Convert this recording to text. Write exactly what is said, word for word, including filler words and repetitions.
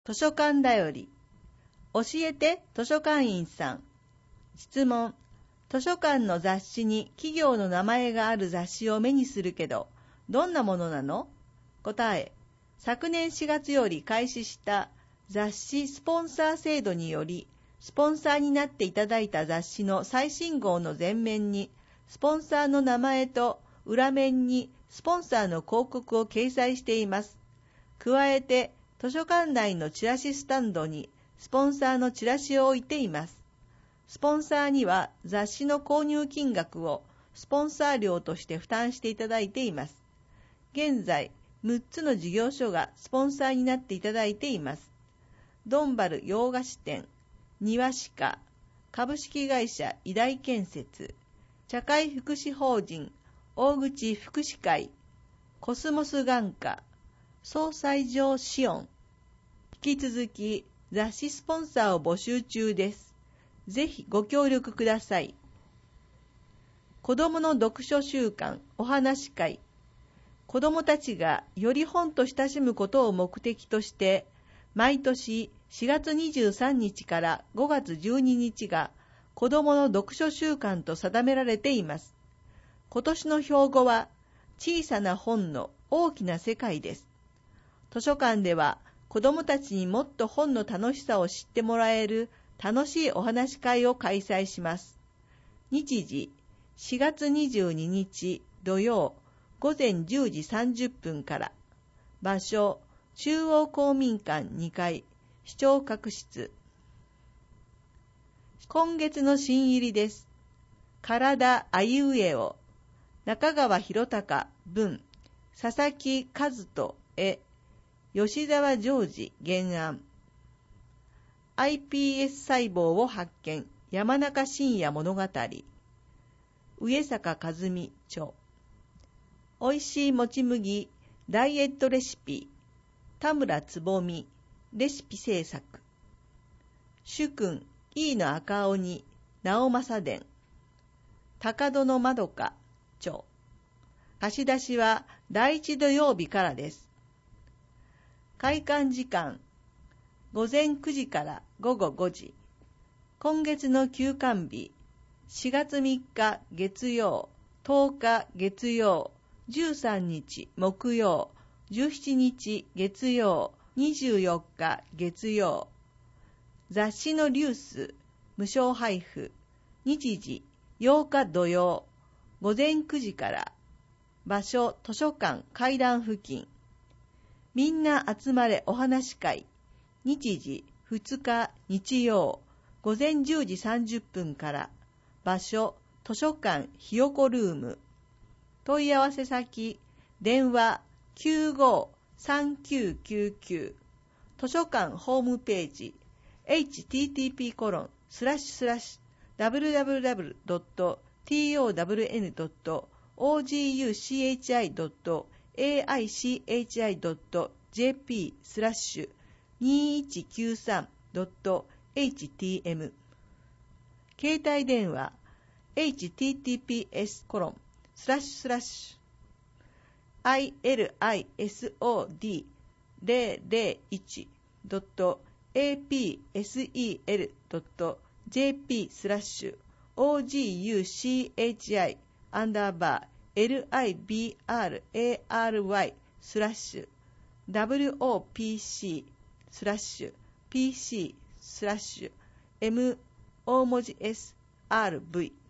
図書館だより。教えて図書館員さん。質問。図書館の雑誌に企業の名前がある雑誌を目にするけど、どんなものなの？答え。昨年しがつより開始した雑誌スポンサー制度により、スポンサーになっていただいた雑誌の最新号の前面に、スポンサーの名前と裏面にスポンサーの広告を掲載しています。加えて、図書館内のチラシスタンドにスポンサーのチラシを置いています。スポンサーには雑誌の購入金額をスポンサー料として負担していただいています。現在、むっつの事業所がスポンサーになっていただいています。ドンバル洋菓子店、庭歯科、株式会社医大建設、社会福祉法人、大口福祉会、コスモス眼科、総裁上シオン。引き続き雑誌スポンサーを募集中です。ぜひご協力ください。子どもの読書習慣お話会。子どもたちがより本と親しむことを目的として、毎年しがつにじゅうさんにちからごがつじゅうににちが子どもの読書習慣と定められています。今年の標語は、小さな本の大きな世界です。図書館では子どもたちにもっと本の楽しさを知ってもらえる楽しいお話会を開催します。日時しがつにじゅうににち土曜ごぜんじゅうじさんじゅっぷんから。場所中央公民館にかい視聴覚室。今月の新入りです。体あいうえお中川博隆文佐々木和人絵吉沢ジョージ原案。 アイピーエス 細胞を発見山中伸也物語。上坂和美著。おいしいもち麦ダイエットレシピ田村つぼみレシピ制作。主君飯野赤鬼直政伝。高戸のまどか著。貸し出しは第一土曜日からです。開館時間ごぜんくじからごごごじ。今月の休館日しがつみっか月曜、とおか月曜、じゅうさんにち木曜、じゅうしちにち月曜、にじゅうよっか月曜。雑誌のリュース無償配布。日時ようか土曜ごぜんくじから。場所図書館階段付近。みんな集まれお話会。日時ふつか日曜ごぜんじゅうじさんじゅっぷんから。場所図書館ひよこルーム。問い合わせ先電話 きゅうご さんきゅうきゅうきゅう。図書館ホームページ エイチティーティーピーコロンスラッシュスラッシュダブリューダブリューダブリュードットトワンドットオージーユーシーエイチアイドットエーアイシーエイチアイドットジェーピー スラッシュにいちきゅうさんドットエイチティーエム。携帯電話 エイチティーティーピーエス コロンスラッシュスラッシュ アイエルアイエスオーディーゼロゼロいちドットエーピーエスイーエルドットジェーピー スラッシュ オージーユーシーエイチアイアンダーバー エルアイビーアールエーアールワイ スラッシュ ダブリューオーピーシー スラッシュ ピーシー スラッシュ エム 大文字 エス アール ブイ